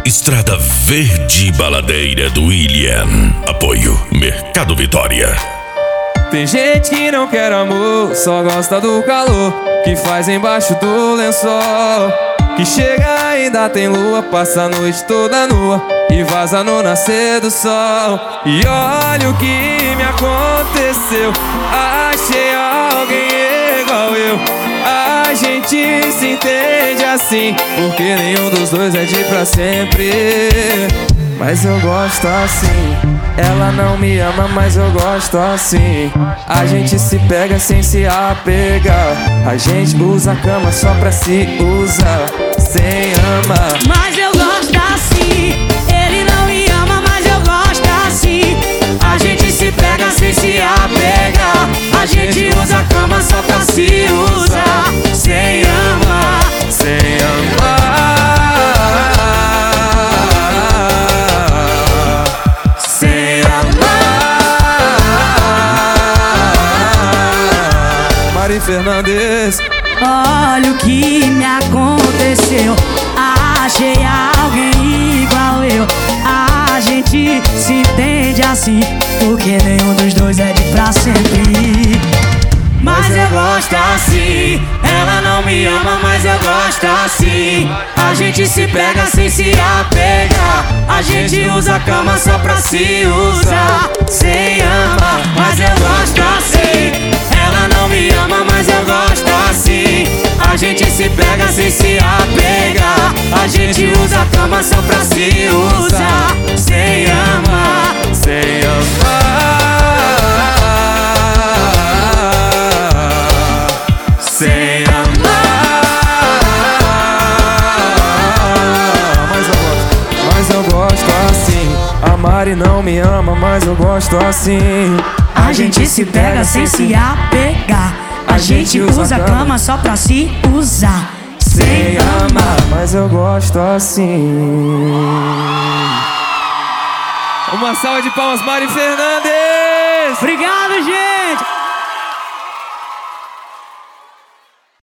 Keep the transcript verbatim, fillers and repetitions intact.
Estrada Verde Baladeira do William. Apoio Mercado Vitória. Tem gente que não quer amor, só gosta do calor que faz embaixo do lençol. Que chega ainda tem lua, passa a noite toda nua e vaza no nascer do sol. E olha o que me aconteceu, achei alguém igual eu. A gente se entende assim, porque nenhum dos dois é de pra sempre. Mas eu gosto assim. Ela não me ama, mas eu gosto assim. A gente se pega sem se apegar. A gente usa a cama só pra se usar, sem amar. Mas eu gosto assim. Ele não me ama, mas eu gosto assim. A gente se pega sem se apegar. A gente usa a cama só pra se usar, sem amar, sem amar. Mari Fernandes. Olha o que me aconteceu, achei alguém igual eu. A gente se entende assim, porque nenhum dos dois é de pra sempre. Mas eu gosto assim. Ela não me ama, mas eu gosto assim. A gente se pega sem se apegar. A gente usa a cama só pra se usar, sem amar. Mas eu gosto assim. Ela não me ama, mas eu gosto assim. A gente se pega sem se apegar. A gente usa a cama só pra se usar, sem amar, sem amar, sem amar. Mas eu gosto, mas eu gosto assim. A Mari não me ama, mas eu gosto assim. A gente se pega sem se apegar. A gente usa a cama só pra se usar, sem amar. Mas eu gosto assim. Uma salva de palmas, Mari Fernandes. Obrigado, gente.